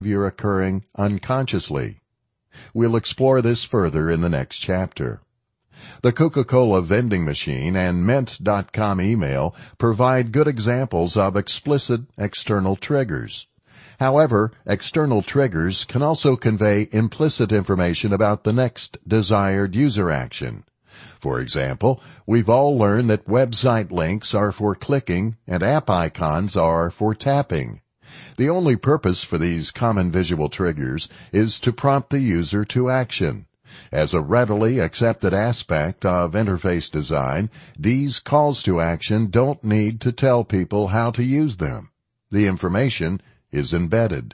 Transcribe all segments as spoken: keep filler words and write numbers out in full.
behavior occurring unconsciously. We'll explore this further in the next chapter. The Coca-Cola vending machine and Mint dot com email provide good examples of explicit external triggers. However, external triggers can also convey implicit information about the next desired user action. For example, we've all learned that website links are for clicking and app icons are for tapping. The only purpose for these common visual triggers is to prompt the user to action. As a readily accepted aspect of interface design, these calls to action don't need to tell people how to use them. The information is embedded.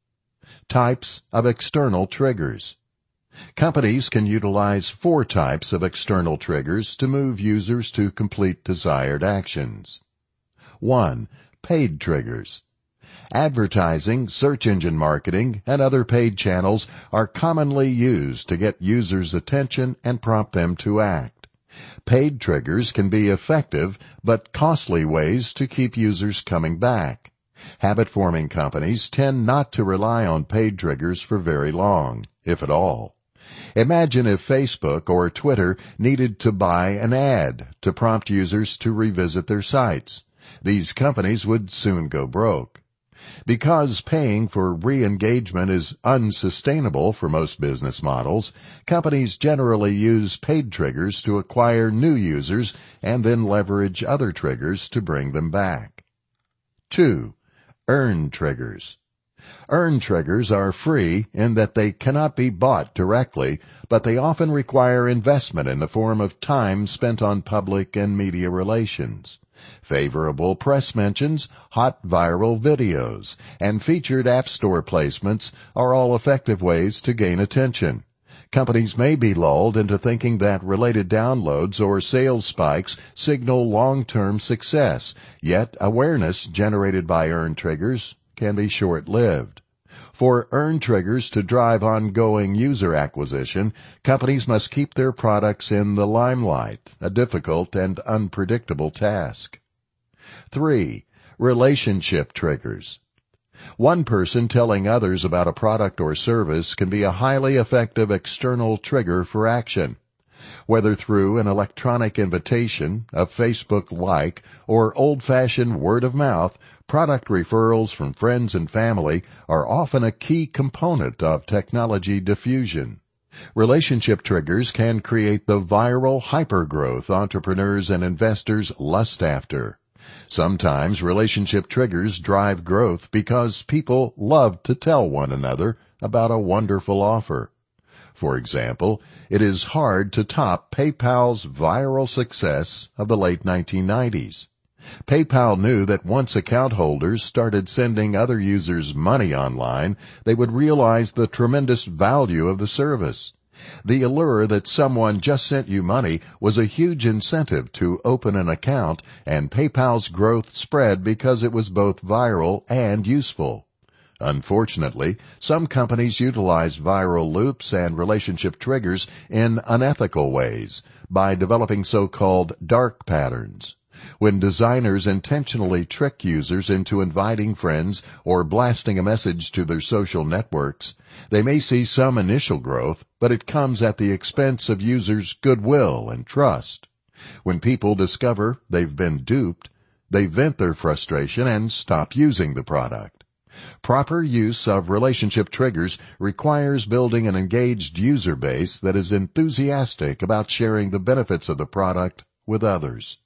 Types of external triggers. Companies can utilize four types of external triggers to move users to complete desired actions. One. Paid triggers. Advertising, search engine marketing, and other paid channels are commonly used to get users' attention and prompt them to act. Paid triggers can be effective but costly ways to keep users coming back. Habit-forming companies tend not to rely on paid triggers for very long, if at all. Imagine if Facebook or Twitter needed to buy an ad to prompt users to revisit their sites. These companies would soon go broke. Because paying for re-engagement is unsustainable for most business models, companies generally use paid triggers to acquire new users and then leverage other triggers to bring them back. Two. Earned triggers. Earned triggers are free in that they cannot be bought directly, but they often require investment in the form of time spent on public and media relations. Favorable press mentions, hot viral videos, and featured App Store placements are all effective ways to gain attention. Companies may be lulled into thinking that related downloads or sales spikes signal long-term success, yet awareness generated by earned triggers can be short-lived. For earned triggers to drive ongoing user acquisition, companies must keep their products in the limelight, a difficult and unpredictable task. Three. Relationship triggers. One person telling others about a product or service can be a highly effective external trigger for action. Whether through an electronic invitation, a Facebook like, or old-fashioned word of mouth, product referrals from friends and family are often a key component of technology diffusion. Relationship triggers can create the viral hypergrowth entrepreneurs and investors lust after. Sometimes relationship triggers drive growth because people love to tell one another about a wonderful offer. For example, it is hard to top PayPal's viral success of the late nineteen nineties. PayPal knew that once account holders started sending other users money online, they would realize the tremendous value of the service. The allure that someone just sent you money was a huge incentive to open an account, and PayPal's growth spread because it was both viral and useful. Unfortunately, some companies utilize viral loops and relationship triggers in unethical ways by developing so-called dark patterns. When designers intentionally trick users into inviting friends or blasting a message to their social networks, they may see some initial growth, but it comes at the expense of users' goodwill and trust. When people discover they've been duped, they vent their frustration and stop using the product. Proper use of relationship triggers requires building an engaged user base that is enthusiastic about sharing the benefits of the product with others.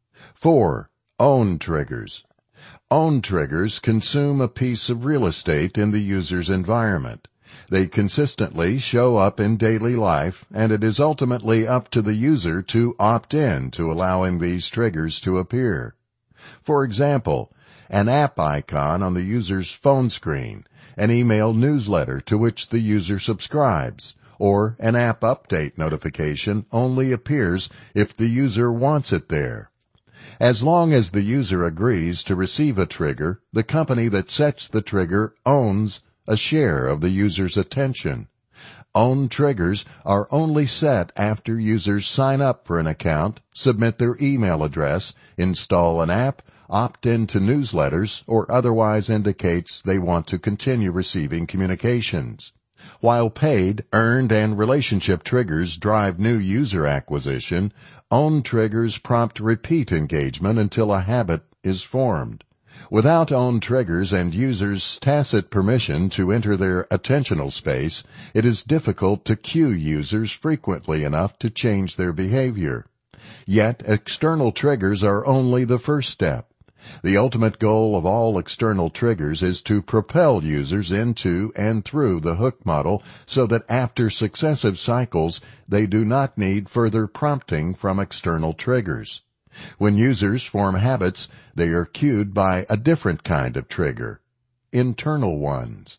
Four. Own triggers. Own triggers consume a piece of real estate in the user's environment. They consistently show up in daily life, and it is ultimately up to the user to opt in to allowing these triggers to appear. For example, an app icon on the user's phone screen, an email newsletter to which the user subscribes, or an app update notification only appears if the user wants it there. As long as the user agrees to receive a trigger, the company that sets the trigger owns a share of the user's attention. Own triggers are only set after users sign up for an account, submit their email address, install an app, opt into newsletters, or otherwise indicates they want to continue receiving communications. While paid, earned, and relationship triggers drive new user acquisition, own triggers prompt repeat engagement until a habit is formed. Without own triggers and users' tacit permission to enter their attentional space, it is difficult to cue users frequently enough to change their behavior. Yet, external triggers are only the first step. The ultimate goal of all external triggers is to propel users into and through the hook model so that after successive cycles, they do not need further prompting from external triggers. When users form habits, they are cued by a different kind of trigger, internal ones.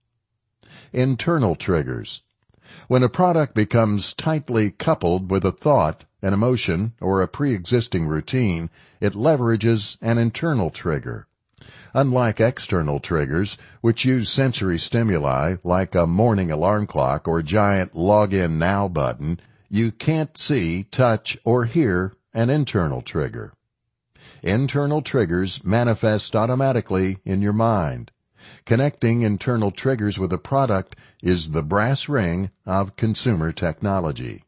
Internal triggers. When a product becomes tightly coupled with a thought, an emotion, or a pre-existing routine, it leverages an internal trigger. Unlike external triggers, which use sensory stimuli like a morning alarm clock or giant log-in now button, you can't see, touch, or hear an internal trigger. Internal triggers manifest automatically in your mind. Connecting internal triggers with a product is the brass ring of consumer technology.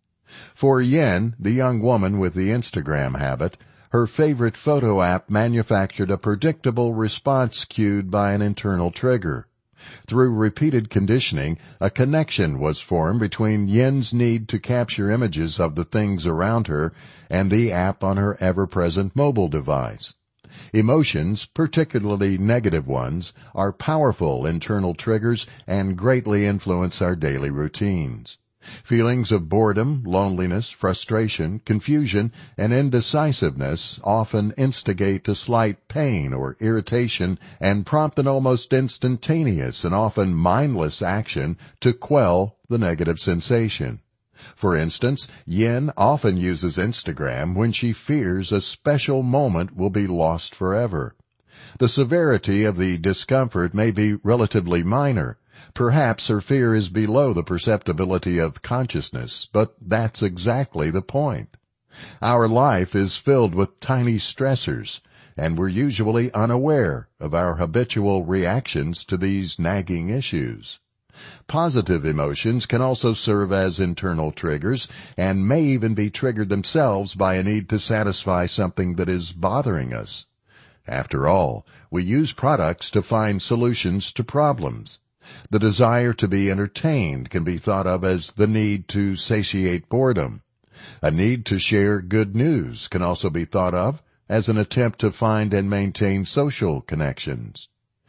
For Yen, the young woman with the Instagram habit, her favorite photo app manufactured a predictable response cued by an internal trigger. Through repeated conditioning, a connection was formed between Yen's need to capture images of the things around her and the app on her ever-present mobile device. Emotions, particularly negative ones, are powerful internal triggers and greatly influence our daily routines. Feelings of boredom, loneliness, frustration, confusion, and indecisiveness often instigate a slight pain or irritation and prompt an almost instantaneous and often mindless action to quell the negative sensation. For instance, Yen often uses Instagram when she fears a special moment will be lost forever. The severity of the discomfort may be relatively minor. Perhaps her fear is below the perceptibility of consciousness, but that's exactly the point. Our life is filled with tiny stressors, and we're usually unaware of our habitual reactions to these nagging issues. Positive emotions can also serve as internal triggers and may even be triggered themselves by a need to satisfy something that is bothering us. After all, we use products to find solutions to problems. The desire to be entertained can be thought of as the need to satiate boredom. A need to share good news can also be thought of as an attempt to find and maintain social connections.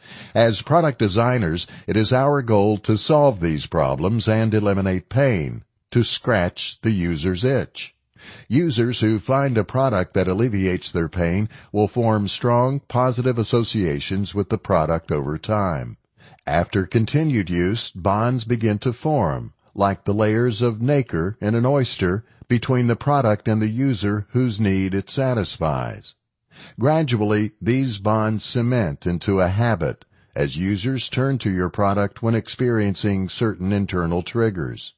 As product designers, it is our goal to solve these problems and eliminate pain, to scratch the user's itch. Users who find a product that alleviates their pain will form strong, positive associations with the product over time. After continued use, bonds begin to form, like the layers of nacre in an oyster, between the product and the user whose need it satisfies. Gradually, these bonds cement into a habit as users turn to your product when experiencing certain internal triggers.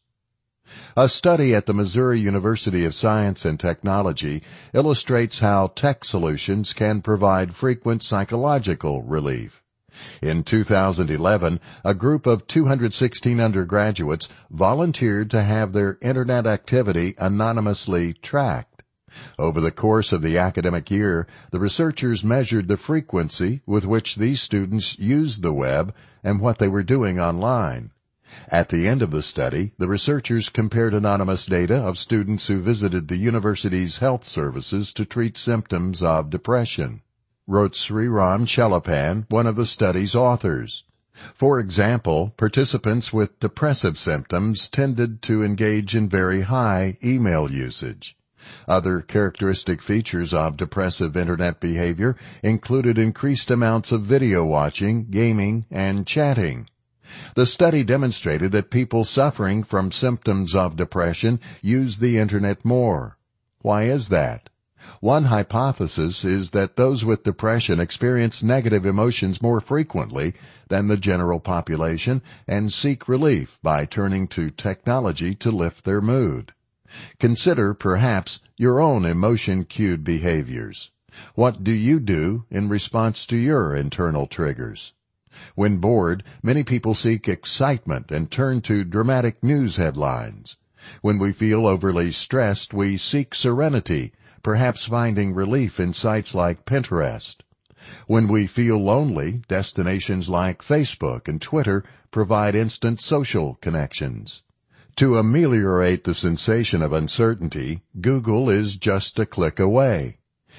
A study at the Missouri University of Science and Technology illustrates how tech solutions can provide frequent psychological relief. In two thousand eleven, a group of two hundred sixteen undergraduates volunteered to have their Internet activity anonymously tracked. Over the course of the academic year, the researchers measured the frequency with which these students used the web and what they were doing online. At the end of the study, the researchers compared anonymous data of students who visited the university's health services to treat symptoms of depression, wrote Sriram Chelapan, one of the study's authors. For example, participants with depressive symptoms tended to engage in very high email usage. Other characteristic features of depressive Internet behavior included increased amounts of video watching, gaming, and chatting. The study demonstrated that people suffering from symptoms of depression use the Internet more. Why is that? One hypothesis is that those with depression experience negative emotions more frequently than the general population and seek relief by turning to technology to lift their mood. Consider, perhaps, your own emotion-cued behaviors. What do you do in response to your internal triggers? When bored, many people seek excitement and turn to dramatic news headlines. When we feel overly stressed, we seek serenity, perhaps finding relief in sites like Pinterest. When we feel lonely, destinations like Facebook and Twitter provide instant social connections. To ameliorate the sensation of uncertainty, Google is just a click away.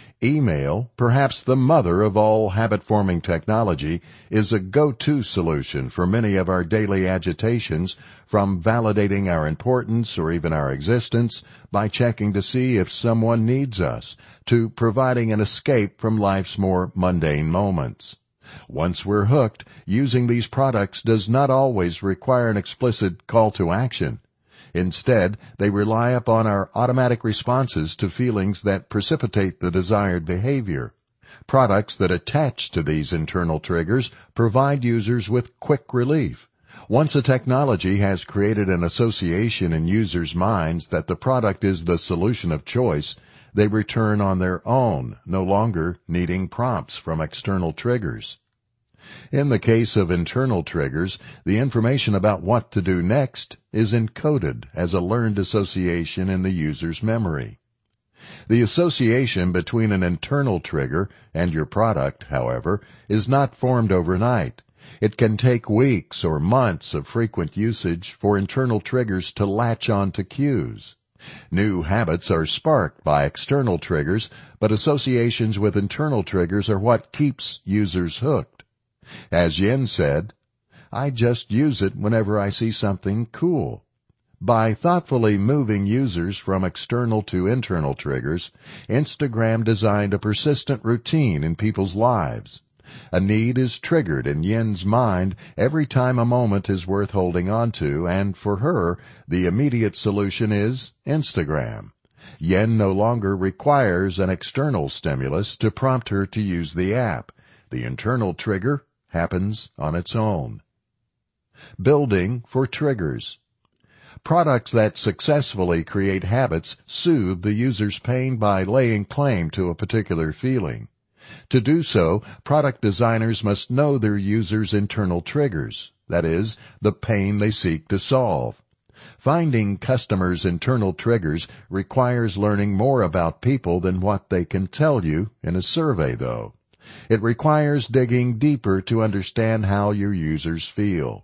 Email, perhaps the mother of all habit-forming technology, is a go-to solution for many of our daily agitations, from validating our importance or even our existence by checking to see if someone needs us, to providing an escape from life's more mundane moments. Once we're hooked, using these products does not always require an explicit call to action. Instead, they rely upon our automatic responses to feelings that precipitate the desired behavior. Products that attach to these internal triggers provide users with quick relief. Once a technology has created an association in users' minds that the product is the solution of choice, they return on their own, no longer needing prompts from external triggers. In the case of internal triggers, the information about what to do next is encoded as a learned association in the user's memory. The association between an internal trigger and your product, however, is not formed overnight. It can take weeks or months of frequent usage for internal triggers to latch on to cues. New habits are sparked by external triggers, but associations with internal triggers are what keeps users hooked. As Yen said, "I just use it whenever I see something cool." By thoughtfully moving users from external to internal triggers, Instagram designed a persistent routine in people's lives. A need is triggered in Yen's mind every time a moment is worth holding on to, and for her, the immediate solution is Instagram. Yen no longer requires an external stimulus to prompt her to use the app. The internal trigger happens on its own. Building for triggers. Products that successfully create habits soothe the user's pain by laying claim to a particular feeling. To do so, product designers must know their users' internal triggers, that is, the pain they seek to solve. Finding customers' internal triggers requires learning more about people than what they can tell you in a survey, though. It requires digging deeper to understand how your users feel.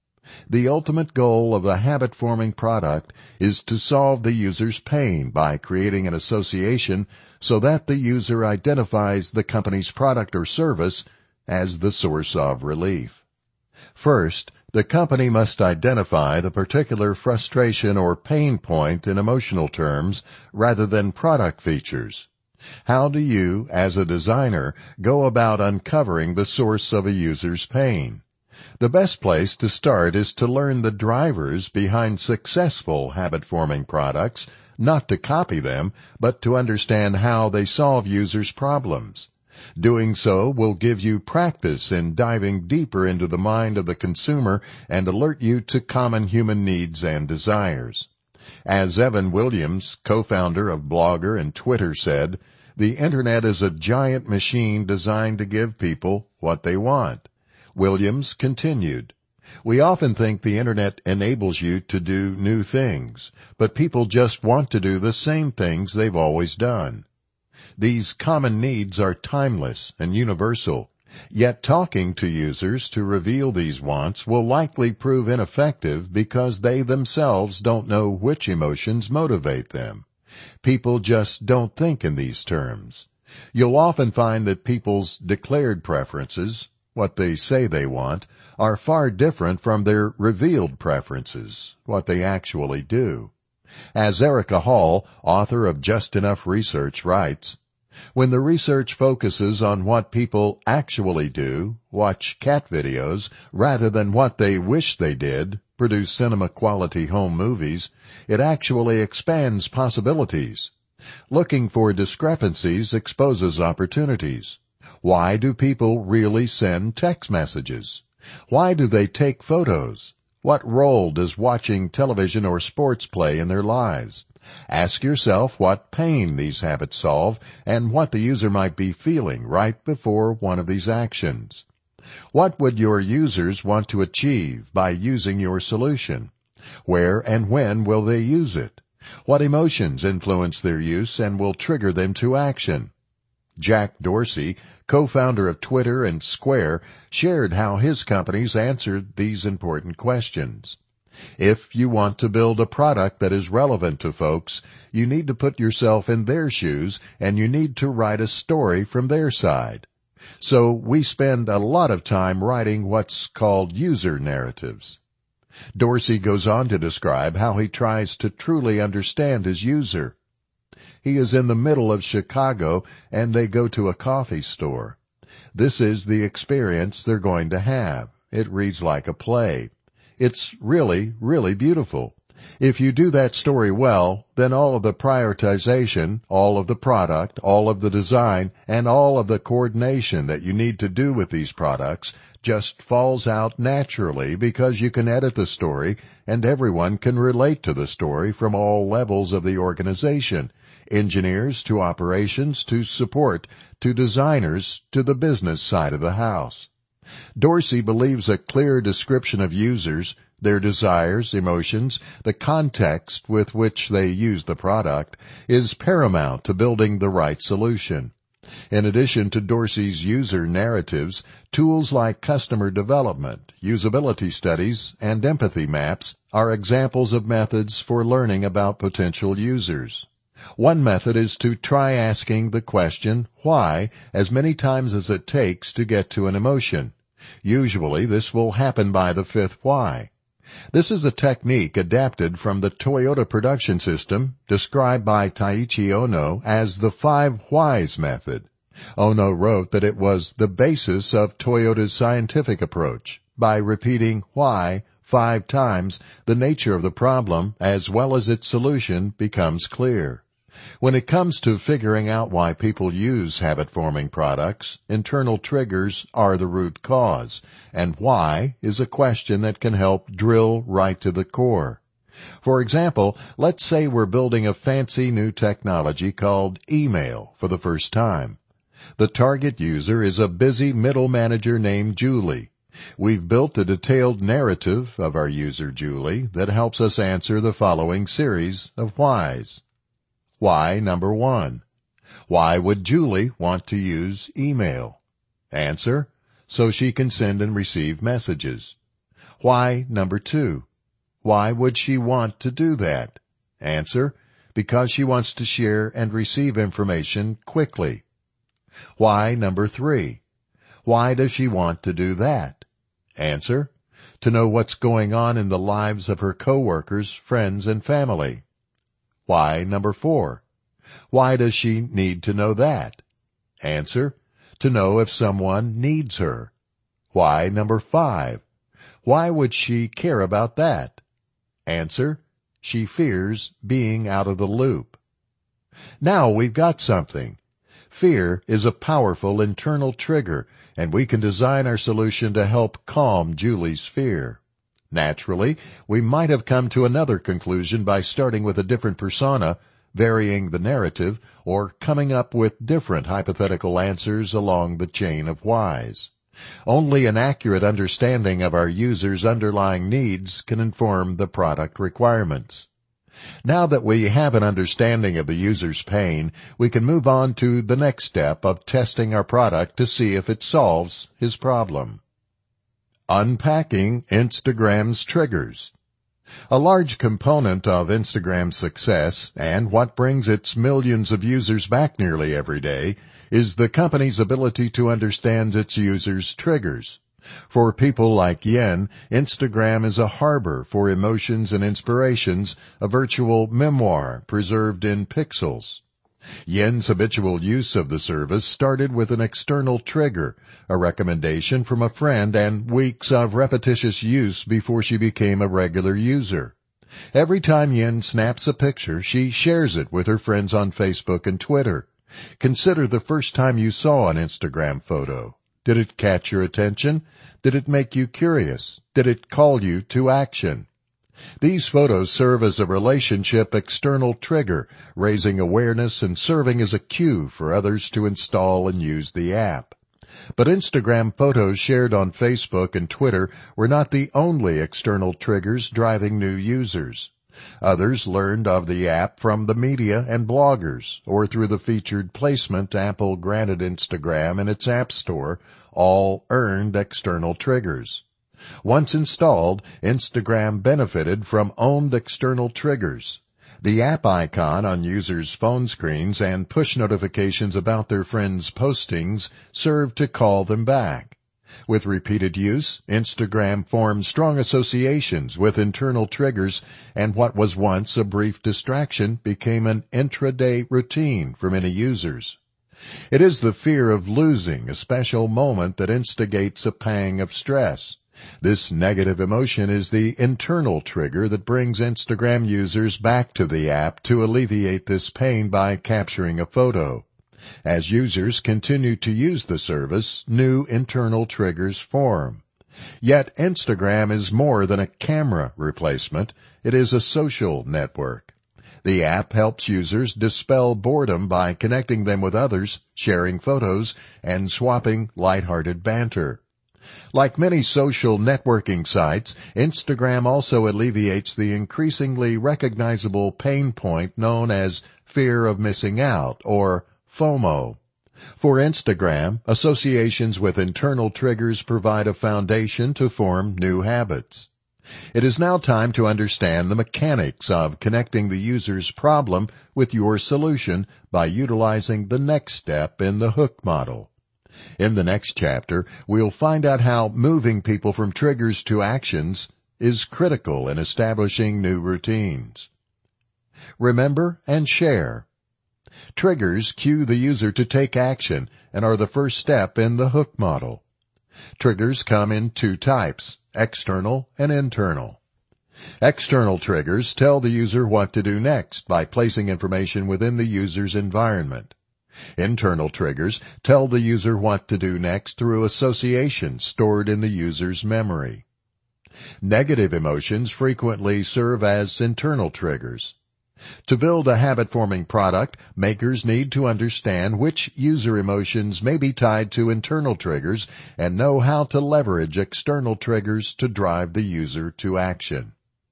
The ultimate goal of a habit-forming product is to solve the user's pain by creating an association so that the user identifies the company's product or service as the source of relief. First, the company must identify the particular frustration or pain point in emotional terms rather than product features. How do you, as a designer, go about uncovering the source of a user's pain? The best place to start is to learn the drivers behind successful habit-forming products, not to copy them, but to understand how they solve users' problems. Doing so will give you practice in diving deeper into the mind of the consumer and alert you to common human needs and desires. As Evan Williams, co-founder of Blogger and Twitter, said, "The Internet is a giant machine designed to give people what they want." Williams continued, "We often think the Internet enables you to do new things, but people just want to do the same things they've always done. These common needs are timeless and universal, yet talking to users to reveal these wants will likely prove ineffective because they themselves don't know which emotions motivate them. People just don't think in these terms. You'll often find that people's declared preferences, what they say they want, are far different from their revealed preferences, what they actually do." As Erica Hall, author of Just Enough Research, writes, "When the research focuses on what people actually do, watch cat videos, rather than what they wish they did, produce cinema-quality home movies, it actually expands possibilities. Looking for discrepancies exposes opportunities. Why do people really send text messages? Why do they take photos? What role does watching television or sports play in their lives? Ask yourself what pain these habits solve and what the user might be feeling right before one of these actions. What would your users want to achieve by using your solution? Where and when will they use it? What emotions influence their use and will trigger them to action? Jack Dorsey, co-founder of Twitter and Square, shared how his companies answered these important questions. If you want to build a product that is relevant to folks, you need to put yourself in their shoes and you need to write a story from their side. So we spend a lot of time writing what's called user narratives. Dorsey goes on to describe how he tries to truly understand his user. He is in the middle of Chicago and they go to a coffee store. This is the experience they're going to have. It reads like a play. It's really, really beautiful. If you do that story well, then all of the prioritization, all of the product, all of the design, and all of the coordination that you need to do with these products just falls out naturally because you can edit the story and everyone can relate to the story from all levels of the organization, engineers to operations to support to designers to the business side of the house. Dorsey believes a clear description of users, their desires, emotions, the context with which they use the product is paramount to building the right solution. In addition to Dorsey's user narratives, tools like customer development, usability studies, and empathy maps are examples of methods for learning about potential users. One method is to try asking the question, why, as many times as it takes to get to an emotion. Usually this will happen by the fifth why. This is a technique adapted from the Toyota production system described by Taiichi Ohno as the five whys method. Ohno wrote that it was the basis of Toyota's scientific approach. By repeating why five times, the nature of the problem as well as its solution becomes clear. When it comes to figuring out why people use habit-forming products, internal triggers are the root cause, and why is a question that can help drill right to the core. For example, let's say we're building a fancy new technology called email for the first time. The target user is a busy middle manager named Julie. We've built a detailed narrative of our user Julie that helps us answer the following series of whys. Why number one. Why would Julie want to use email? Answer, so she can send and receive messages. Why number two. Why would she want to do that? Answer, because she wants to share and receive information quickly. Why number three. Why does she want to do that? Answer, to know what's going on in the lives of her coworkers, friends, and family. Why number four. Why does she need to know that? Answer, to know if someone needs her. Why number five. Why would she care about that? Answer, she fears being out of the loop. Now we've got something. Fear is a powerful internal trigger, and we can design our solution to help calm Julie's fear. Naturally, we might have come to another conclusion by starting with a different persona, varying the narrative, or coming up with different hypothetical answers along the chain of whys. Only an accurate understanding of our users' underlying needs can inform the product requirements. Now that we have an understanding of the user's pain, we can move on to the next step of testing our product to see if it solves his problem. Unpacking Instagram's triggers. A large component of Instagram's success, and what brings its millions of users back nearly every day, is the company's ability to understand its users' triggers. For people like Yen, Instagram is a harbor for emotions and inspirations, a virtual memoir preserved in pixels. Yen's habitual use of the service started with an external trigger, a recommendation from a friend, and weeks of repetitious use before she became a regular user. Every time Yin snaps a picture, she shares it with her friends on Facebook and Twitter. Consider the first time you saw an Instagram photo. Did it catch your attention? Did it make you curious? Did it call you to action? These photos serve as a relationship external trigger, raising awareness and serving as a cue for others to install and use the app. But Instagram photos shared on Facebook and Twitter were not the only external triggers driving new users. Others learned of the app from the media and bloggers, or through the featured placement Apple granted Instagram in its App Store, all earned external triggers. Once installed, Instagram benefited from owned external triggers. The app icon on users' phone screens and push notifications about their friends' postings serve to call them back. With repeated use, Instagram formed strong associations with internal triggers, and what was once a brief distraction became an intraday routine for many users. It is the fear of losing a special moment that instigates a pang of stress. This negative emotion is the internal trigger that brings Instagram users back to the app to alleviate this pain by capturing a photo. As users continue to use the service, new internal triggers form. Yet Instagram is more than a camera replacement. It is a social network. The app helps users dispel boredom by connecting them with others, sharing photos, and swapping lighthearted banter. Like many social networking sites, Instagram also alleviates the increasingly recognizable pain point known as fear of missing out, or FOMO. For Instagram, associations with internal triggers provide a foundation to form new habits. It is now time to understand the mechanics of connecting the user's problem with your solution by utilizing the next step in the hook model. In the next chapter, we'll find out how moving people from triggers to actions is critical in establishing new routines. Remember and share. Triggers cue the user to take action and are the first step in the hook model. Triggers come in two types, external and internal. External triggers tell the user what to do next by placing information within the user's environment. Internal triggers tell the user what to do next through association stored in the user's memory. Negative emotions frequently serve as internal triggers. To build a habit-forming product, makers need to understand which user emotions may be tied to internal triggers and know how to leverage external triggers to drive the user to action.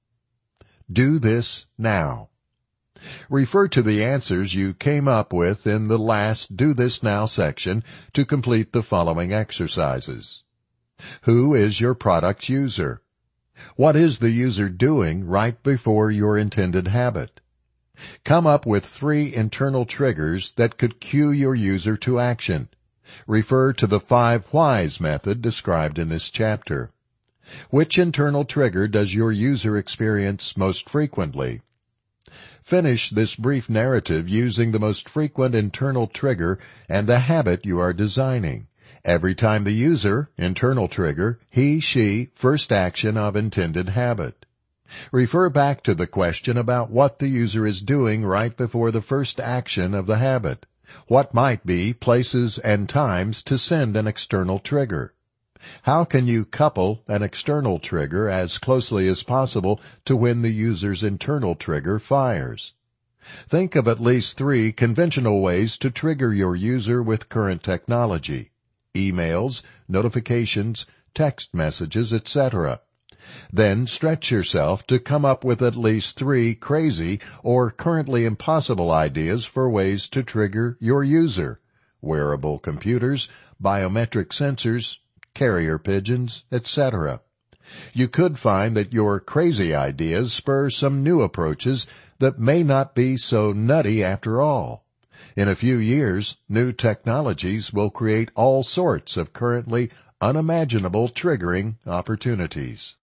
Do this now. Refer to the answers you came up with in the last Do This Now section to complete the following exercises. Who is your product's user? What is the user doing right before your intended habit? Come up with three internal triggers that could cue your user to action. Refer to the five whys method described in this chapter. Which internal trigger does your user experience most frequently? Finish this brief narrative using the most frequent internal trigger and the habit you are designing. Every time the user, internal trigger, he, she, first action of intended habit. Refer back to the question about what the user is doing right before the first action of the habit. What might be places and times to send an external trigger? How can you couple an external trigger as closely as possible to when the user's internal trigger fires? Think of at least three conventional ways to trigger your user with current technology: emails, notifications, text messages, et cetera. Then stretch yourself to come up with at least three crazy or currently impossible ideas for ways to trigger your user: wearable computers, biometric sensors, carrier pigeons, et cetera. You could find that your crazy ideas spur some new approaches that may not be so nutty after all. In a few years, new technologies will create all sorts of currently unimaginable triggering opportunities.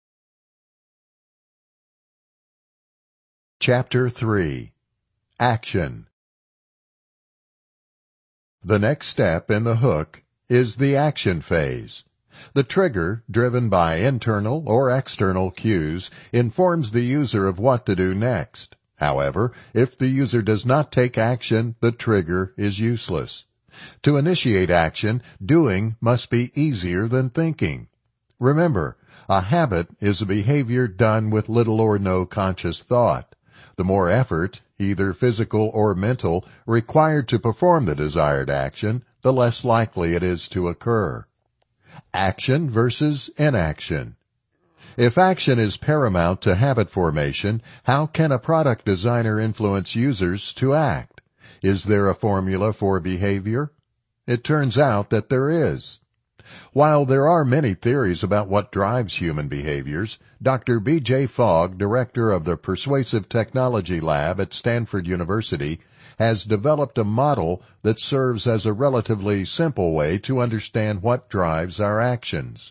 Chapter three. Action. The next step in the hook is the action phase. The trigger, driven by internal or external cues, informs the user of what to do next. However, if the user does not take action, the trigger is useless. To initiate action, doing must be easier than thinking. Remember, a habit is a behavior done with little or no conscious thought. The more effort, either physical or mental, required to perform the desired action, the less likely it is to occur. Action versus inaction. If action is paramount to habit formation, how can a product designer influence users to act? Is there a formula for behavior? It turns out that there is. While there are many theories about what drives human behaviors, Doctor B J Fogg, director of the Persuasive Technology Lab at Stanford University, has developed a model that serves as a relatively simple way to understand what drives our actions.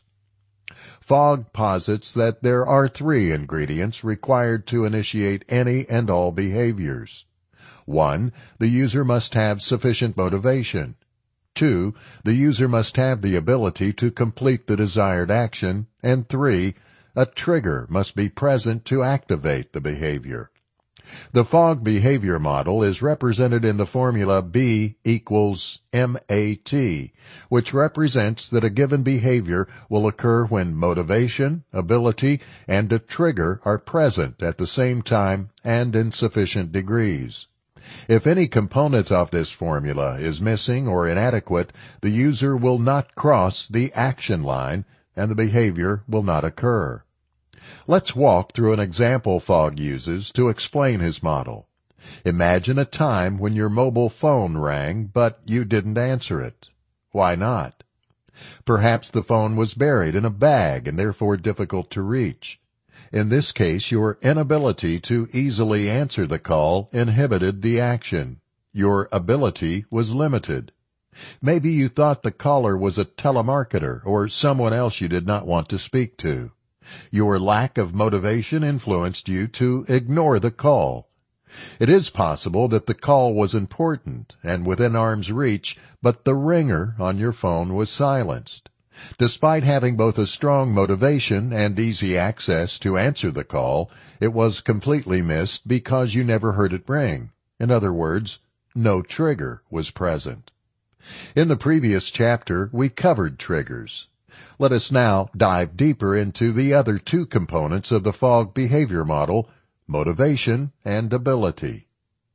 Fogg posits that there are three ingredients required to initiate any and all behaviors. One, the user must have sufficient motivation. Two, the user must have the ability to complete the desired action. And three, a trigger must be present to activate the behavior. The Fogg behavior model is represented in the formula B equals M A T, which represents that a given behavior will occur when motivation, ability, and a trigger are present at the same time and in sufficient degrees. If any component of this formula is missing or inadequate, the user will not cross the action line and the behavior will not occur. Let's walk through an example Fogg uses to explain his model. Imagine a time when your mobile phone rang, but you didn't answer it. Why not? Perhaps the phone was buried in a bag and therefore difficult to reach. In this case, your inability to easily answer the call inhibited the action. Your ability was limited. Maybe you thought the caller was a telemarketer or someone else you did not want to speak to. Your lack of motivation influenced you to ignore the call. It is possible that the call was important and within arm's reach, but the ringer on your phone was silenced. Despite having both a strong motivation and easy access to answer the call, it was completely missed because you never heard it ring. In other words, no trigger was present. In the previous chapter, we covered triggers. Let us now dive deeper into the other two components of the Fogg behavior model, motivation and ability.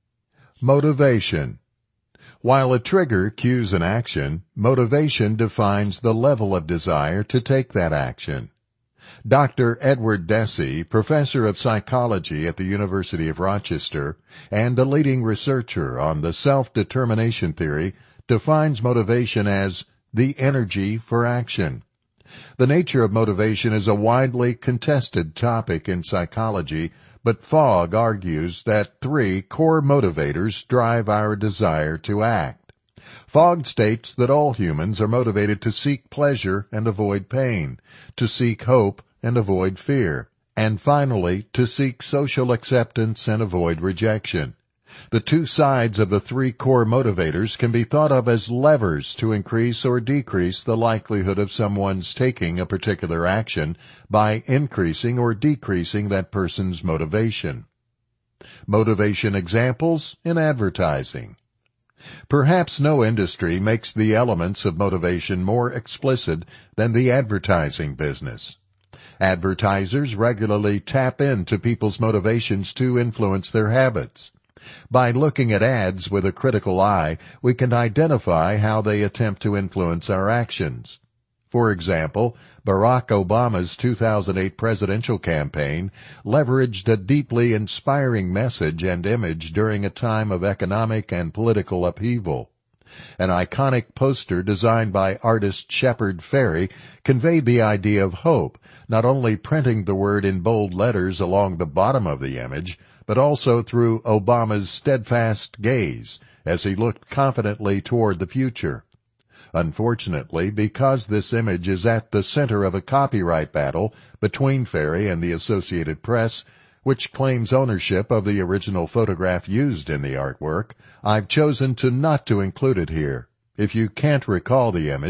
Motivation. While a trigger cues an action, motivation defines the level of desire to take that action. Doctor Edward Deci, professor of psychology at the University of Rochester and a leading researcher on the self-determination theory, defines motivation as the energy for action. The nature of motivation is a widely contested topic in psychology, but Fogg argues that three core motivators drive our desire to act. Fogg states that all humans are motivated to seek pleasure and avoid pain, to seek hope and avoid fear, and finally to seek social acceptance and avoid rejection. The two sides of the three core motivators can be thought of as levers to increase or decrease the likelihood of someone's taking a particular action by increasing or decreasing that person's motivation. Motivation examples in advertising. Perhaps no industry makes the elements of motivation more explicit than the advertising business. Advertisers regularly tap into people's motivations to influence their habits. By looking at ads with a critical eye, we can identify how they attempt to influence our actions. For example, Barack Obama's two thousand eight presidential campaign leveraged a deeply inspiring message and image during a time of economic and political upheaval. An iconic poster designed by artist Shepard Fairey conveyed the idea of hope, not only printing the word in bold letters along the bottom of the image, but also through Obama's steadfast gaze as he looked confidently toward the future. Unfortunately, because this image is at the center of a copyright battle between Fairey and the Associated Press, which claims ownership of the original photograph used in the artwork, I've chosen to not to include it here. If you can't recall the image,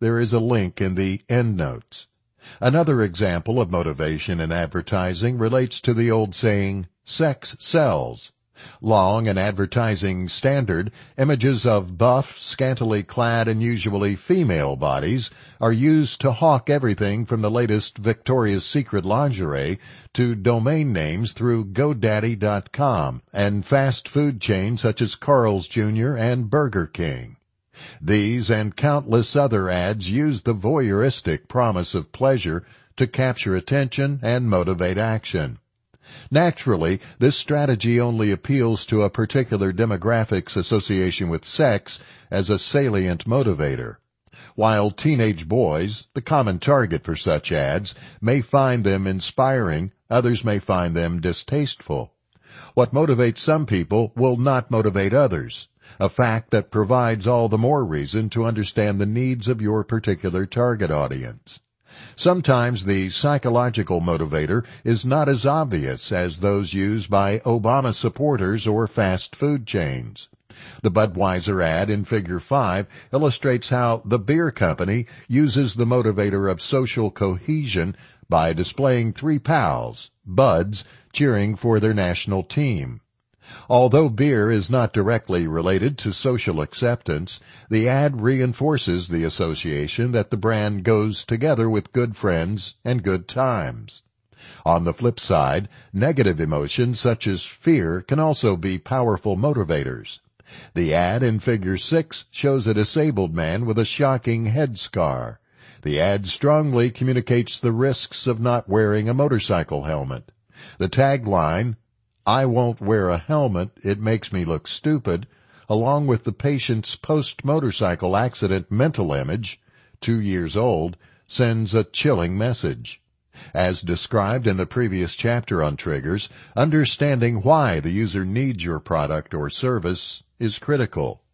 There is a link in the endnotes. Another example of motivation in advertising relates to the old saying, sex sells. Long and advertising standard, images of buff, scantily clad, and usually female bodies are used to hawk everything from the latest Victoria's Secret lingerie to domain names through GoDaddy dot com and fast food chains such as Carl's Junior and Burger King. These and countless other ads use the voyeuristic promise of pleasure to capture attention and motivate action. Naturally, this strategy only appeals to a particular demographic's association with sex as a salient motivator. While teenage boys, the common target for such ads, may find them inspiring, others may find them distasteful. What motivates some people will not motivate others, a fact that provides all the more reason to understand the needs of your particular target audience. Sometimes the psychological motivator is not as obvious as those used by Obama supporters or fast food chains. The Budweiser ad in Figure five illustrates how the beer company uses the motivator of social cohesion by displaying three pals, buds, cheering for their national team. Although beer is not directly related to social acceptance, the ad reinforces the association that the brand goes together with good friends and good times. On the flip side, negative emotions such as fear can also be powerful motivators. The ad in Figure six shows a disabled man with a shocking head scar. The ad strongly communicates the risks of not wearing a motorcycle helmet. The tagline, "I won't wear a helmet, it makes me look stupid," along with the patient's post-motorcycle accident mental image, two years old, sends a chilling message. As described in the previous chapter on triggers, understanding why the user needs your product or service is critical.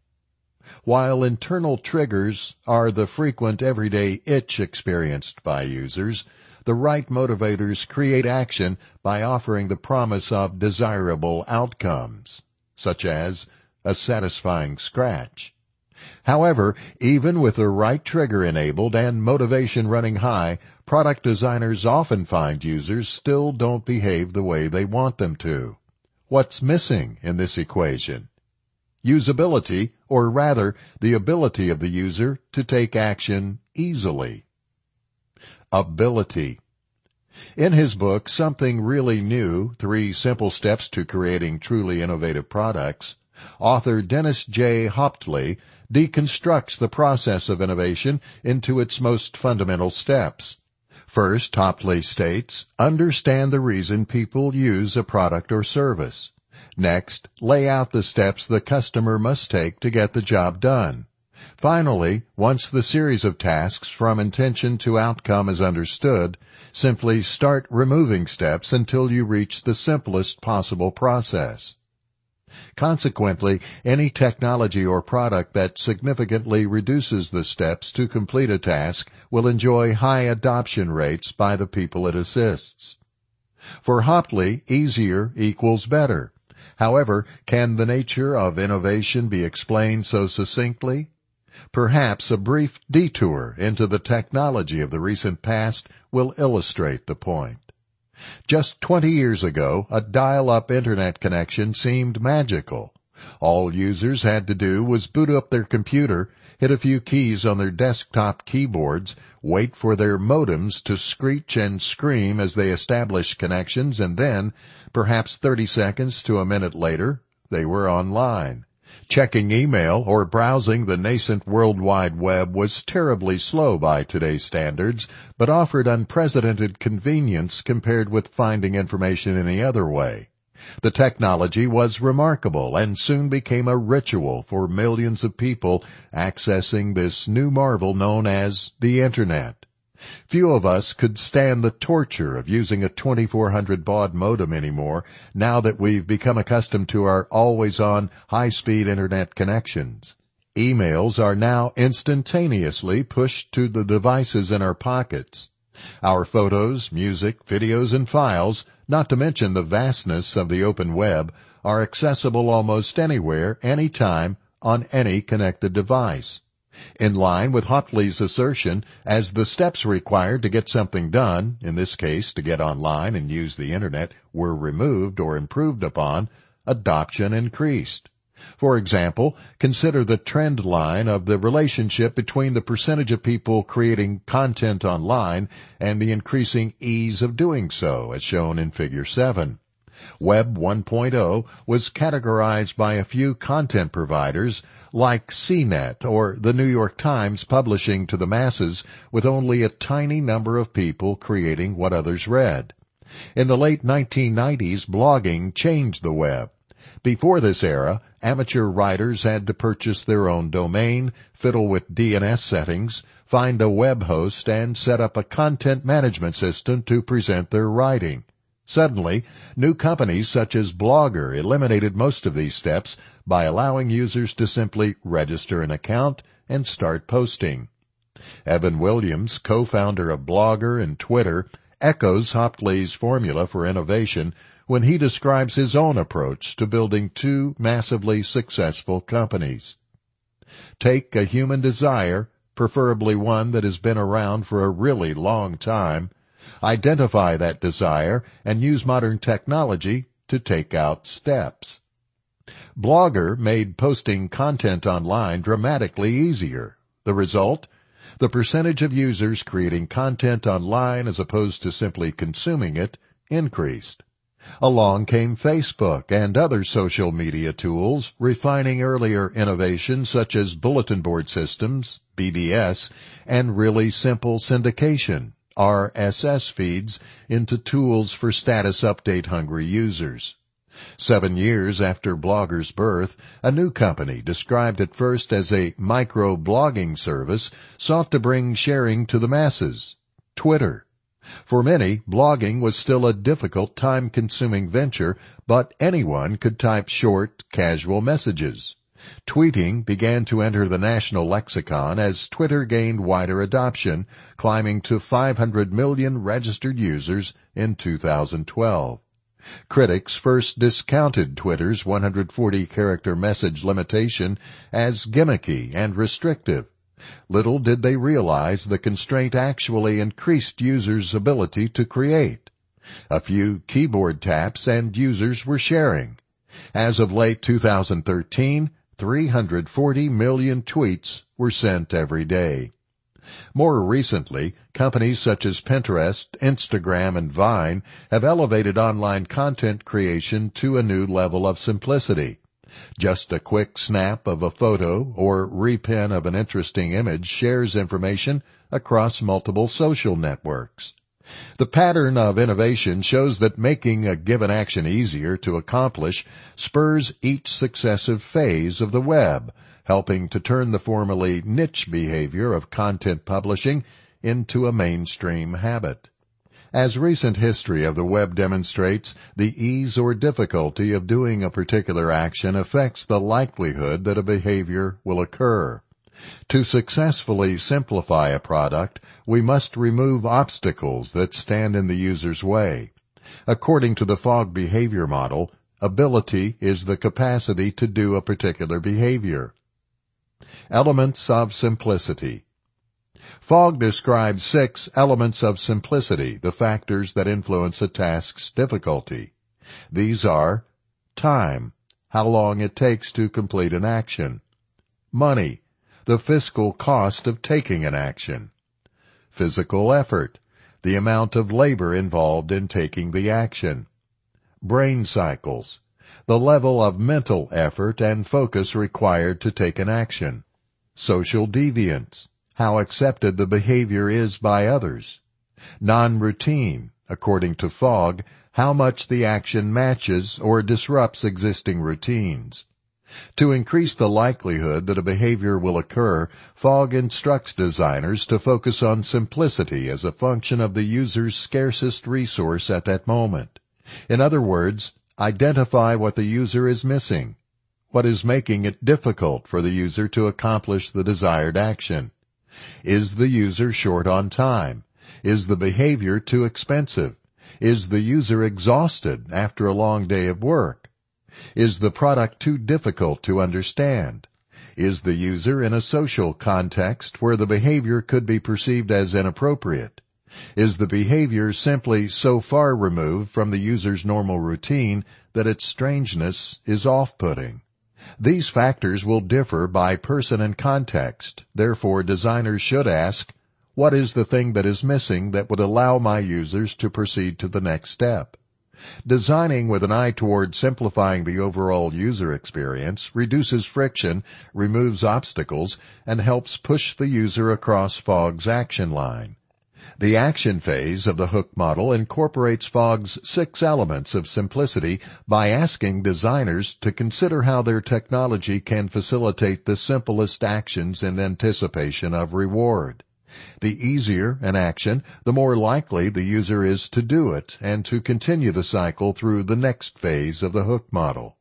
While internal triggers are the frequent everyday itch experienced by users, the right motivators create action by offering the promise of desirable outcomes, such as a satisfying scratch. However, even with the right trigger enabled and motivation running high, product designers often find users still don't behave the way they want them to. What's missing in this equation? Usability, or rather, the ability of the user to take action easily. Ability. In his book, Something Really New, Three Simple Steps to Creating Truly Innovative Products, author Dennis J. Hoptley deconstructs the process of innovation into its most fundamental steps. First, Hoptley states, understand the reason people use a product or service. Next, lay out the steps the customer must take to get the job done. Finally, once the series of tasks from intention to outcome is understood, simply start removing steps until you reach the simplest possible process. Consequently, any technology or product that significantly reduces the steps to complete a task will enjoy high adoption rates by the people it assists. For Hoptley, easier equals better. However, can the nature of innovation be explained so succinctly? Perhaps a brief detour into the technology of the recent past will illustrate the point. Just twenty years ago, a dial-up internet connection seemed magical. All users had to do was boot up their computer, hit a few keys on their desktop keyboards, wait for their modems to screech and scream as they established connections, and then, perhaps thirty seconds to a minute later, they were online. Checking email or browsing the nascent World Wide Web was terribly slow by today's standards, but offered unprecedented convenience compared with finding information any other way. The technology was remarkable and soon became a ritual for millions of people accessing this new marvel known as the Internet. Few of us could stand the torture of using a twenty-four hundred baud modem anymore now that we've become accustomed to our always-on high-speed internet connections. Emails are now instantaneously pushed to the devices in our pockets. Our photos, music, videos, and files, not to mention the vastness of the open web, are accessible almost anywhere, anytime, on any connected device. In line with Hotley's assertion, as the steps required to get something done, in this case to get online and use the internet, were removed or improved upon, adoption increased. For example, consider the trend line of the relationship between the percentage of people creating content online and the increasing ease of doing so, as shown in Figure seven. Web one point oh was categorized by a few content providers like C net or the New York Times publishing to the masses with only a tiny number of people creating what others read. In the late nineteen nineties, blogging changed the web. Before this era, amateur writers had to purchase their own domain, fiddle with D N S settings, find a web host, and set up a content management system to present their writing. Suddenly, new companies such as Blogger eliminated most of these steps by allowing users to simply register an account and start posting. Evan Williams, co-founder of Blogger and Twitter, echoes Hotley's formula for innovation when he describes his own approach to building two massively successful companies. Take a human desire, preferably one that has been around for a really long time, identify that desire, and use modern technology to take out steps. Blogger made posting content online dramatically easier. The result? The percentage of users creating content online as opposed to simply consuming it increased. Along came Facebook and other social media tools, refining earlier innovations such as bulletin board systems, B B S, and really simple syndication, R S S feeds, into tools for status update-hungry users. Seven years after Blogger's birth, a new company, described at first as a micro-blogging service, sought to bring sharing to the masses: Twitter. For many, blogging was still a difficult, time-consuming venture, but anyone could type short, casual messages. Tweeting began to enter the national lexicon as Twitter gained wider adoption, climbing to five hundred million registered users in two thousand twelve. Critics first discounted Twitter's one hundred forty character message limitation as gimmicky and restrictive. Little did they realize the constraint actually increased users' ability to create. A few keyboard taps and users were sharing. As of late two thousand thirteen, three hundred forty million tweets were sent every day. More recently, companies such as Pinterest, Instagram, and Vine have elevated online content creation to a new level of simplicity. Just a quick snap of a photo or repin of an interesting image shares information across multiple social networks. The pattern of innovation shows that making a given action easier to accomplish spurs each successive phase of the web, helping to turn the formerly niche behavior of content publishing into a mainstream habit. As recent history of the web demonstrates, the ease or difficulty of doing a particular action affects the likelihood that a behavior will occur. To successfully simplify a product, we must remove obstacles that stand in the user's way. According to the Fogg behavior model, ability is the capacity to do a particular behavior. Elements of simplicity. Fogg describes six elements of simplicity, the factors that influence a task's difficulty. These are time, how long it takes to complete an action; money, the fiscal cost of taking an action; physical effort, the amount of labor involved in taking the action; brain cycles, the level of mental effort and focus required to take an action; social deviance, how accepted the behavior is by others; non-routine, according to Fogg, how much the action matches or disrupts existing routines. To increase the likelihood that a behavior will occur, Fogg instructs designers to focus on simplicity as a function of the user's scarcest resource at that moment. In other words, identify what the user is missing, what is making it difficult for the user to accomplish the desired action. Is the user short on time? Is the behavior too expensive? Is the user exhausted after a long day of work? Is the product too difficult to understand? Is the user in a social context where the behavior could be perceived as inappropriate? Is the behavior simply so far removed from the user's normal routine that its strangeness is off-putting? These factors will differ by person and context. Therefore, designers should ask, what is the thing that is missing that would allow my users to proceed to the next step? Designing with an eye toward simplifying the overall user experience reduces friction, removes obstacles, and helps push the user across Fogg's action line. The action phase of the hook model incorporates Fogg's six elements of simplicity by asking designers to consider how their technology can facilitate the simplest actions in anticipation of reward. The easier an action, the more likely the user is to do it and to continue the cycle through the next phase of the hook model.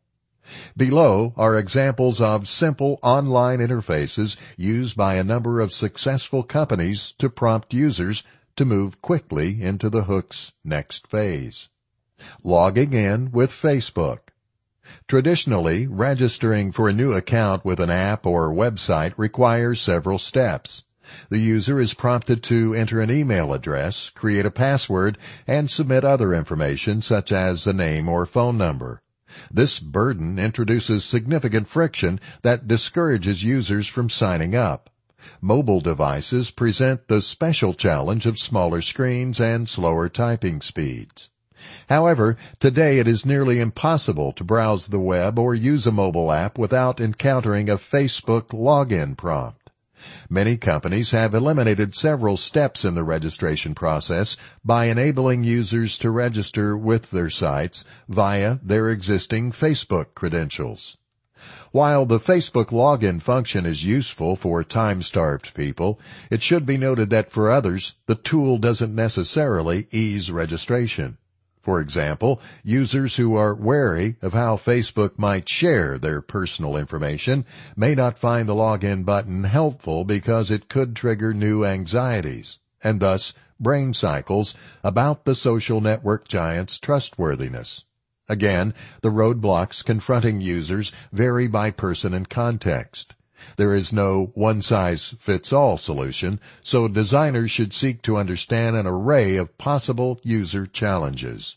Below are examples of simple online interfaces used by a number of successful companies to prompt users to move quickly into the hook's next phase. Logging in with Facebook. Traditionally, registering for a new account with an app or website requires several steps. The user is prompted to enter an email address, create a password, and submit other information such as a name or phone number. This burden introduces significant friction that discourages users from signing up. Mobile devices present the special challenge of smaller screens and slower typing speeds. However, today it is nearly impossible to browse the web or use a mobile app without encountering a Facebook login prompt. Many companies have eliminated several steps in the registration process by enabling users to register with their sites via their existing Facebook credentials. While the Facebook login function is useful for time-starved people, it should be noted that for others, the tool doesn't necessarily ease registration. For example, users who are wary of how Facebook might share their personal information may not find the login button helpful because it could trigger new anxieties, and thus brain cycles about the social network giant's trustworthiness. Again, the roadblocks confronting users vary by person and context. There is no one-size-fits-all solution, so designers should seek to understand an array of possible user challenges.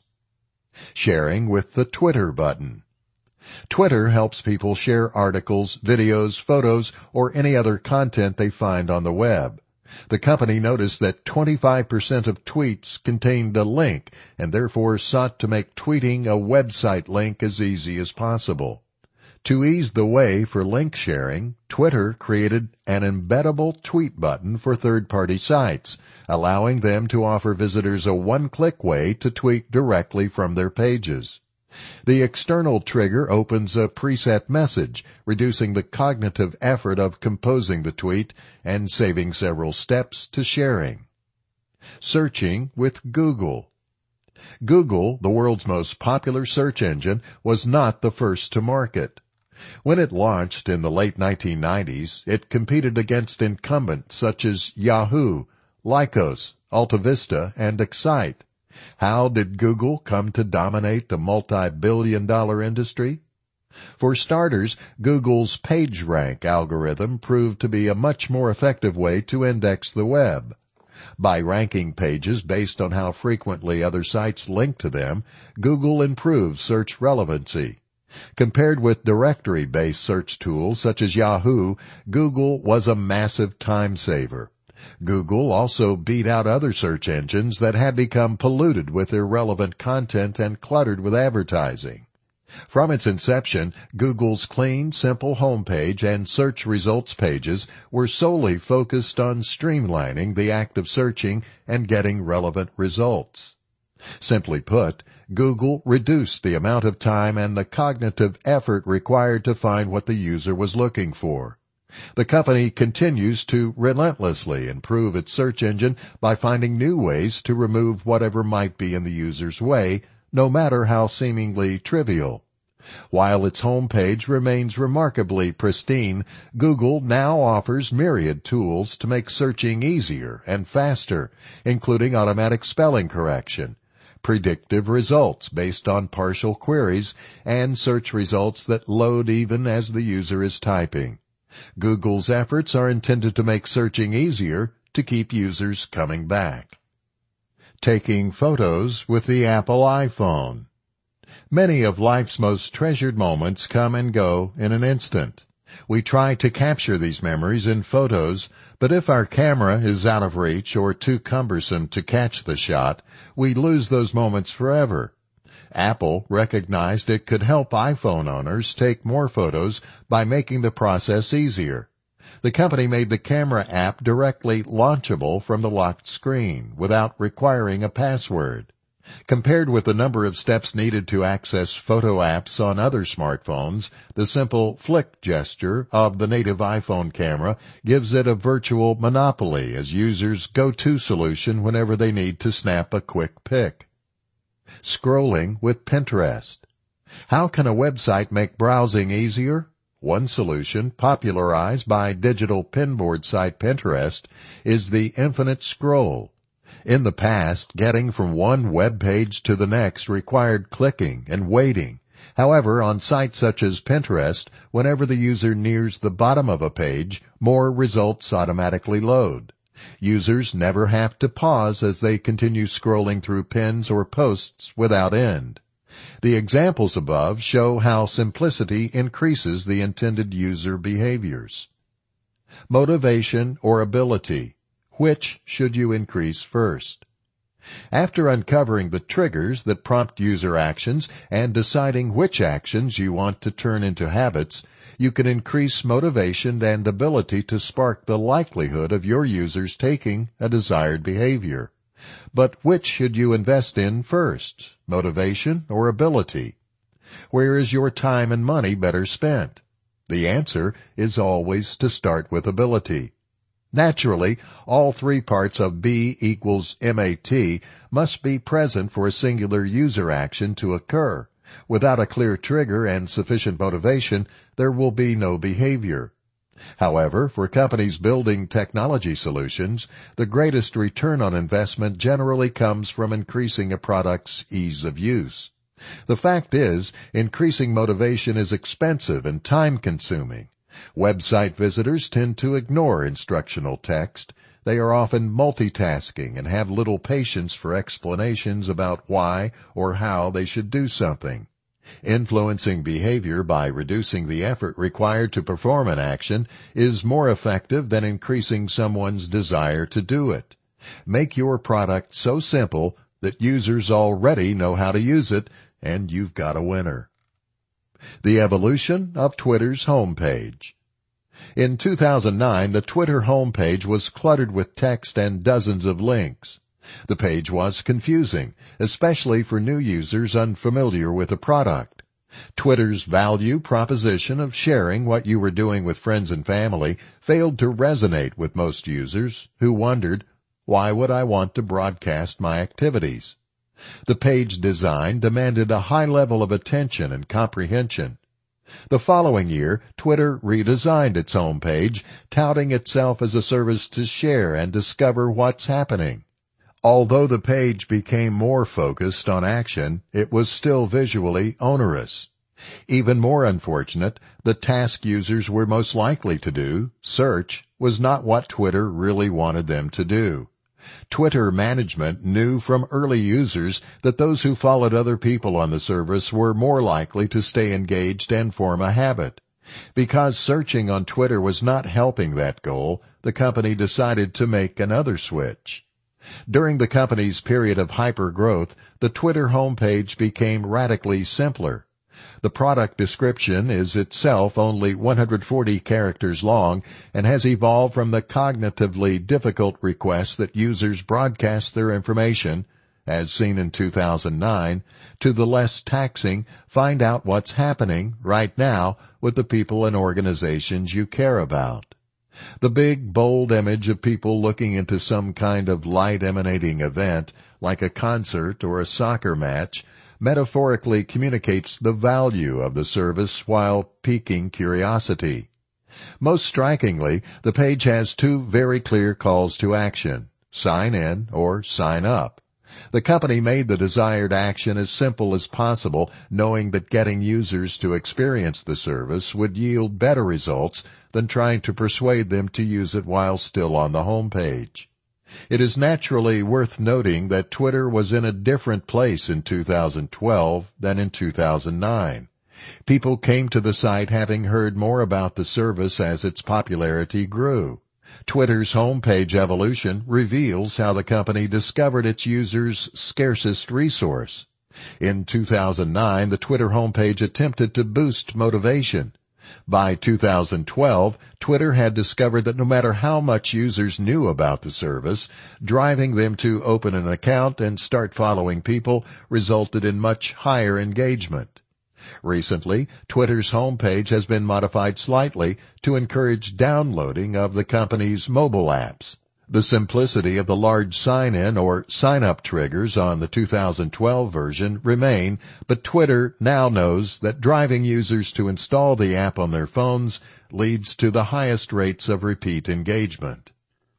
Sharing with the Twitter button. Twitter helps people share articles, videos, photos, or any other content they find on the web. The company noticed that twenty-five percent of tweets contained a link and therefore sought to make tweeting a website link as easy as possible. To ease the way for link sharing, Twitter created an embeddable tweet button for third-party sites, allowing them to offer visitors a one-click way to tweet directly from their pages. The external trigger opens a preset message, reducing the cognitive effort of composing the tweet and saving several steps to sharing. Searching with Google. Google, the world's most popular search engine, was not the first to market. When it launched in the late nineteen nineties, it competed against incumbents such as Yahoo, Lycos, AltaVista, and Excite. How did Google come to dominate the multi-billion dollar industry? For starters, Google's PageRank algorithm proved to be a much more effective way to index the web. By ranking pages based on how frequently other sites link to them, Google improved search relevancy. Compared with directory-based search tools such as Yahoo, Google was a massive time saver. Google also beat out other search engines that had become polluted with irrelevant content and cluttered with advertising. From its inception, Google's clean, simple homepage and search results pages were solely focused on streamlining the act of searching and getting relevant results. Simply put, Google reduced the amount of time and the cognitive effort required to find what the user was looking for. The company continues to relentlessly improve its search engine by finding new ways to remove whatever might be in the user's way, no matter how seemingly trivial. While its homepage remains remarkably pristine, Google now offers myriad tools to make searching easier and faster, including automatic spelling correction, predictive results based on partial queries, and search results that load even as the user is typing. Google's efforts are intended to make searching easier to keep users coming back. Taking photos with the Apple iPhone. Many of life's most treasured moments come and go in an instant. We try to capture these memories in photos, but if our camera is out of reach or too cumbersome to catch the shot, we lose those moments forever. Apple recognized it could help iPhone owners take more photos by making the process easier. The company made the camera app directly launchable from the locked screen without requiring a password. Compared with the number of steps needed to access photo apps on other smartphones, the simple flick gesture of the native iPhone camera gives it a virtual monopoly as users' go-to solution whenever they need to snap a quick pic. Scrolling with Pinterest. How can a website make browsing easier? One solution, popularized by digital pinboard site Pinterest, is the infinite scroll. In the past, getting from one web page to the next required clicking and waiting. However, on sites such as Pinterest, whenever the user nears the bottom of a page, more results automatically load. Users never have to pause as they continue scrolling through pins or posts without end. The examples above show how simplicity increases the intended user behaviors. Motivation or ability. Which should you increase first? After uncovering the triggers that prompt user actions and deciding which actions you want to turn into habits, you can increase motivation and ability to spark the likelihood of your users taking a desired behavior. But which should you invest in first, motivation or ability? Where is your time and money better spent? The answer is always to start with ability. Naturally, all three parts of B equals M A T must be present for a singular user action to occur. Without a clear trigger and sufficient motivation, there will be no behavior. However, for companies building technology solutions, the greatest return on investment generally comes from increasing a product's ease of use. The fact is, increasing motivation is expensive and time-consuming. Website visitors tend to ignore instructional text. They are often multitasking and have little patience for explanations about why or how they should do something. Influencing behavior by reducing the effort required to perform an action is more effective than increasing someone's desire to do it. Make your product so simple that users already know how to use it, and you've got a winner. The evolution of Twitter's homepage. In two thousand nine, the Twitter homepage was cluttered with text and dozens of links. The page was confusing, especially for new users unfamiliar with the product. Twitter's value proposition of sharing what you were doing with friends and family failed to resonate with most users, who wondered, why would I want to broadcast my activities? The page design demanded a high level of attention and comprehension. The following year, Twitter redesigned its homepage, touting itself as a service to share and discover what's happening. Although the page became more focused on action, it was still visually onerous. Even more unfortunate, the task users were most likely to do, search, was not what Twitter really wanted them to do. Twitter management knew from early users that those who followed other people on the service were more likely to stay engaged and form a habit. Because searching on Twitter was not helping that goal, the company decided to make another switch. During the company's period of hyper-growth, the Twitter homepage became radically simpler. The product description is itself only one hundred forty characters long and has evolved from the cognitively difficult request that users broadcast their information, as seen in two thousand nine, to the less taxing, find out what's happening right now with the people and organizations you care about. The big, bold image of people looking into some kind of light emanating event, like a concert or a soccer match, metaphorically communicates the value of the service while piquing curiosity. Most strikingly, the page has two very clear calls to action: sign in or sign up. The company made the desired action as simple as possible, knowing that getting users to experience the service would yield better results than trying to persuade them to use it while still on the home page. It is naturally worth noting that Twitter was in a different place in two thousand twelve than in two thousand nine. People came to the site having heard more about the service as its popularity grew. Twitter's homepage evolution reveals how the company discovered its users' scarcest resource. In two thousand nine, the Twitter homepage attempted to boost motivation. By two thousand twelve, Twitter had discovered that no matter how much users knew about the service, driving them to open an account and start following people resulted in much higher engagement. Recently, Twitter's homepage has been modified slightly to encourage downloading of the company's mobile apps. The simplicity of the large sign-in or sign-up triggers on the two thousand twelve version remain, but Twitter now knows that driving users to install the app on their phones leads to the highest rates of repeat engagement.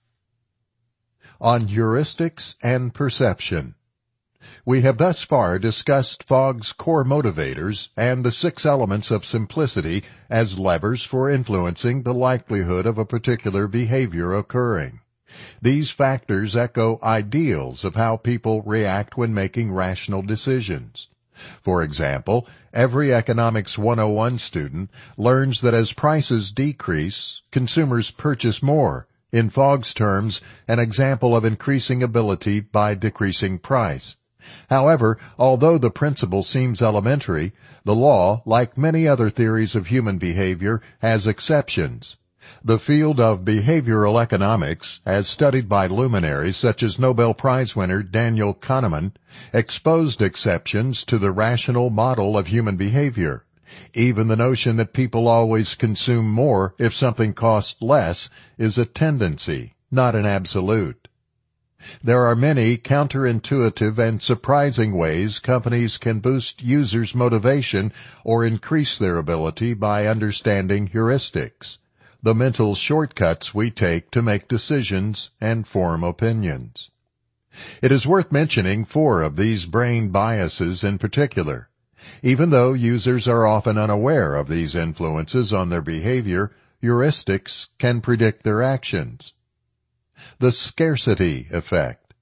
On heuristics and perception. We have thus far discussed Fogg's core motivators and the six elements of simplicity as levers for influencing the likelihood of a particular behavior occurring. These factors echo ideals of how people react when making rational decisions. For example, every Economics one oh one student learns that as prices decrease, consumers purchase more. In Fogg's terms, an example of increasing ability by decreasing price. However, although the principle seems elementary, the law, like many other theories of human behavior, has exceptions. The field of behavioral economics, as studied by luminaries such as Nobel Prize winner Daniel Kahneman, exposed exceptions to the rational model of human behavior. Even the notion that people always consume more if something costs less is a tendency, not an absolute. There are many counterintuitive and surprising ways companies can boost users' motivation or increase their ability by understanding heuristics, the mental shortcuts we take to make decisions and form opinions. It is worth mentioning four of these brain biases in particular. Even though users are often unaware of these influences on their behavior, heuristics can predict their actions. The scarcity effect.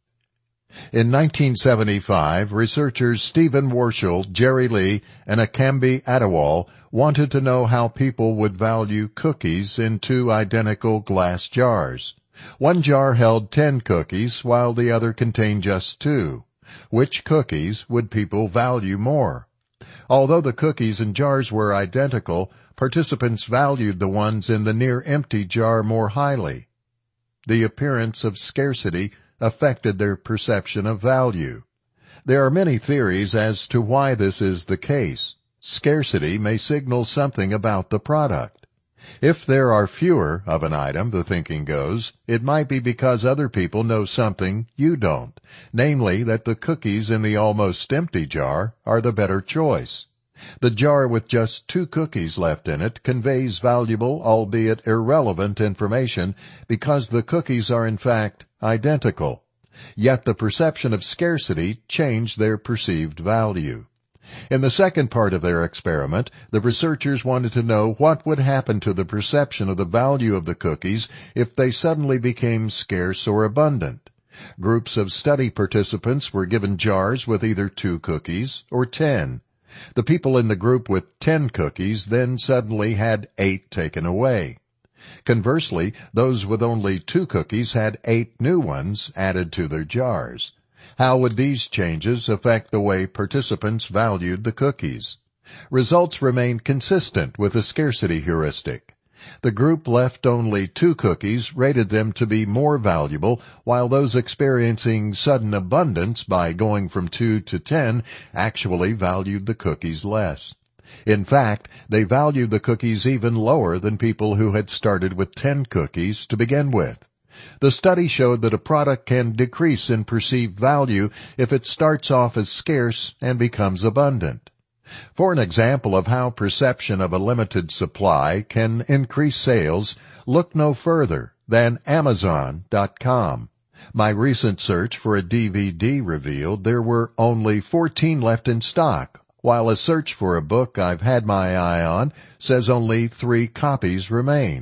In nineteen seventy-five, researchers Stephen Warshall, Jerry Lee, and Akambi Adewale wanted to know how people would value cookies in two identical glass jars. One jar held ten cookies, while the other contained just two. Which cookies would people value more? Although the cookies and jars were identical, participants valued the ones in the near-empty jar more highly. The appearance of scarcity affected their perception of value. There are many theories as to why this is the case. Scarcity may signal something about the product. If there are fewer of an item, the thinking goes, it might be because other people know something you don't, namely that the cookies in the almost empty jar are the better choice. The jar with just two cookies left in it conveys valuable, albeit irrelevant information because the cookies are in fact identical. Yet the perception of scarcity changed their perceived value. In the second part of their experiment, the researchers wanted to know what would happen to the perception of the value of the cookies if they suddenly became scarce or abundant. Groups of study participants were given jars with either two cookies or ten. The people in the group with ten cookies then suddenly had eight taken away. Conversely, those with only two cookies had eight new ones added to their jars. How would these changes affect the way participants valued the cookies? Results remained consistent with the scarcity heuristic. The group left only two cookies rated them to be more valuable, while those experiencing sudden abundance by going from two to ten actually valued the cookies less. In fact, they valued the cookies even lower than people who had started with ten cookies to begin with. The study showed that a product can decrease in perceived value if it starts off as scarce and becomes abundant. For an example of how perception of a limited supply can increase sales, look no further than Amazon dot com. My recent search for a D V D revealed there were only fourteen left in stock, while a search for a book I've had my eye on says only three copies remain.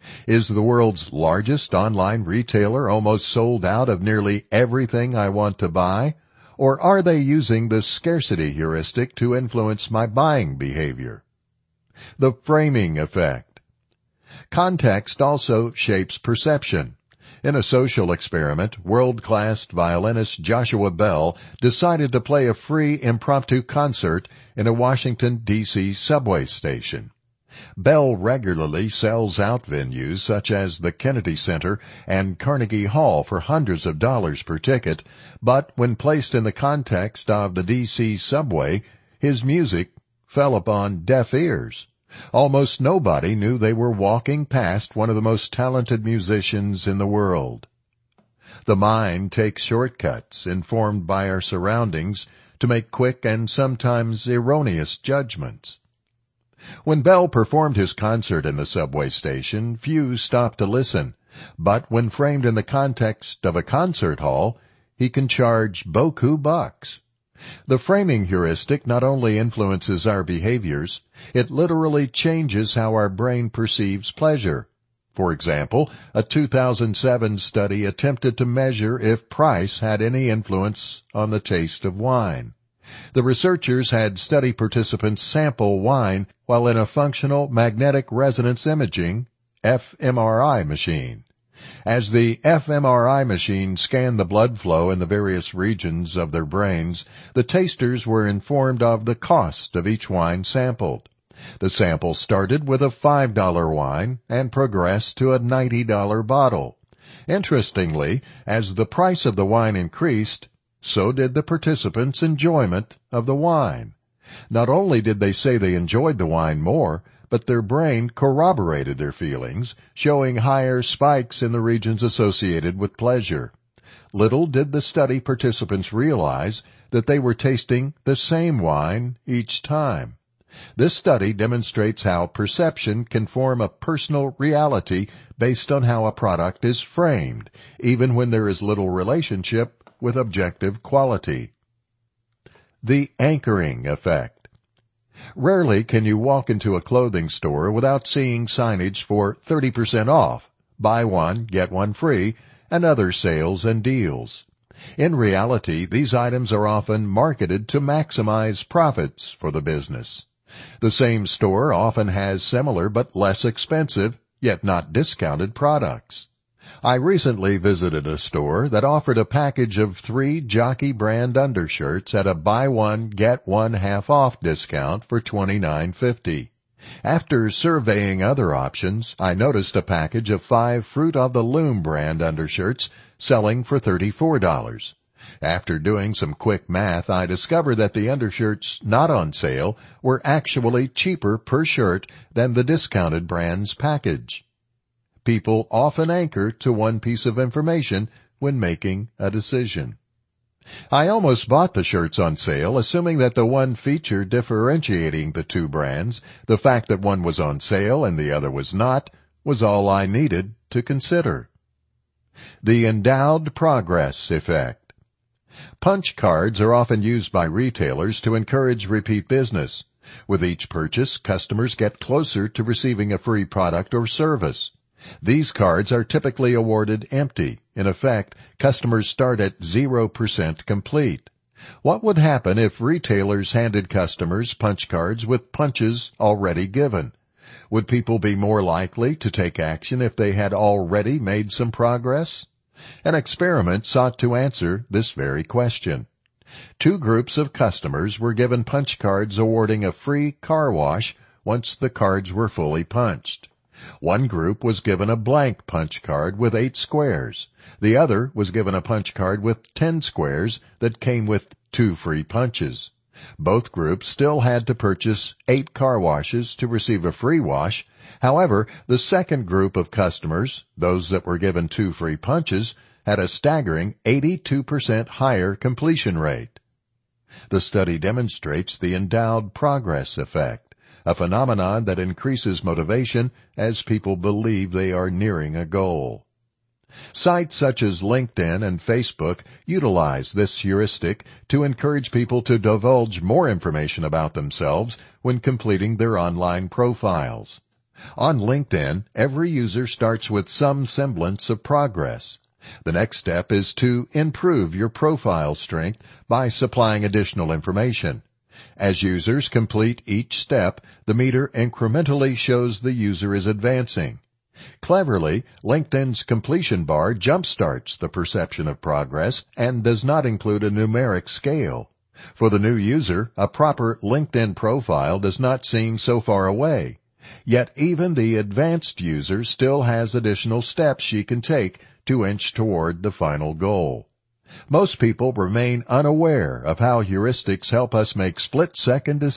Is the world's largest online retailer almost sold out of nearly everything I want to buy? Or are they using the scarcity heuristic to influence my buying behavior? The framing effect. Context also shapes perception. In a social experiment, world-class violinist Joshua Bell decided to play a free impromptu concert in a Washington, D C subway station. Bell regularly sells out venues such as the Kennedy Center and Carnegie Hall for hundreds of dollars per ticket, but when placed in the context of the D C subway, his music fell upon deaf ears. Almost nobody knew they were walking past one of the most talented musicians in the world. The mind takes shortcuts informed by our surroundings to make quick and sometimes erroneous judgments. When Bell performed his concert in the subway station, few stopped to listen, but when framed in the context of a concert hall, he can charge beaucoup bucks. The framing heuristic not only influences our behaviors, it literally changes how our brain perceives pleasure. For example, a two thousand seven study attempted to measure if price had any influence on the taste of wine. The researchers had study participants sample wine while in a functional magnetic resonance imaging F M R I machine. As the F M R I machine scanned the blood flow in the various regions of their brains, the tasters were informed of the cost of each wine sampled. The sample started with a five dollar wine and progressed to a ninety dollar bottle. Interestingly, as the price of the wine increased, so did the participants' enjoyment of the wine. Not only did they say they enjoyed the wine more, but their brain corroborated their feelings, showing higher spikes in the regions associated with pleasure. Little did the study participants realize that they were tasting the same wine each time. This study demonstrates how perception can form a personal reality based on how a product is framed, even when there is little relationship with objective quality. The anchoring effect. Rarely can you walk into a clothing store without seeing signage for thirty percent off, buy one, get one free, and other sales and deals. In reality, these items are often marketed to maximize profits for the business. The same store often has similar but less expensive, yet not discounted products. I recently visited a store that offered a package of three Jockey brand undershirts at a buy one, get one half off discount for twenty-nine fifty. After surveying other options, I noticed a package of five Fruit of the Loom brand undershirts selling for thirty-four dollars. After doing some quick math, I discovered that the undershirts not on sale were actually cheaper per shirt than the discounted brand's package. People often anchor to one piece of information when making a decision. I almost bought the shirts on sale, assuming that the one feature differentiating the two brands, the fact that one was on sale and the other was not, was all I needed to consider. The endowed progress effect. Punch cards are often used by retailers to encourage repeat business. With each purchase, customers get closer to receiving a free product or service. These cards are typically awarded empty. In effect, customers start at zero percent complete. What would happen if retailers handed customers punch cards with punches already given? Would people be more likely to take action if they had already made some progress? An experiment sought to answer this very question. Two groups of customers were given punch cards awarding a free car wash once the cards were fully punched. One group was given a blank punch card with eight squares. The other was given a punch card with ten squares that came with two free punches. Both groups still had to purchase eight car washes to receive a free wash. However, the second group of customers, those that were given two free punches, had a staggering eighty-two percent higher completion rate. The study demonstrates the endowed progress effect, a phenomenon that increases motivation as people believe they are nearing a goal. Sites such as LinkedIn and Facebook utilize this heuristic to encourage people to divulge more information about themselves when completing their online profiles. On LinkedIn, every user starts with some semblance of progress. The next step is to improve your profile strength by supplying additional information. As users complete each step, the meter incrementally shows the user is advancing. Cleverly, LinkedIn's completion bar jumpstarts the perception of progress and does not include a numeric scale. For the new user, a proper LinkedIn profile does not seem so far away. Yet even the advanced user still has additional steps she can take to inch toward the final goal. Most people remain unaware of how heuristics help us make split-second decisions.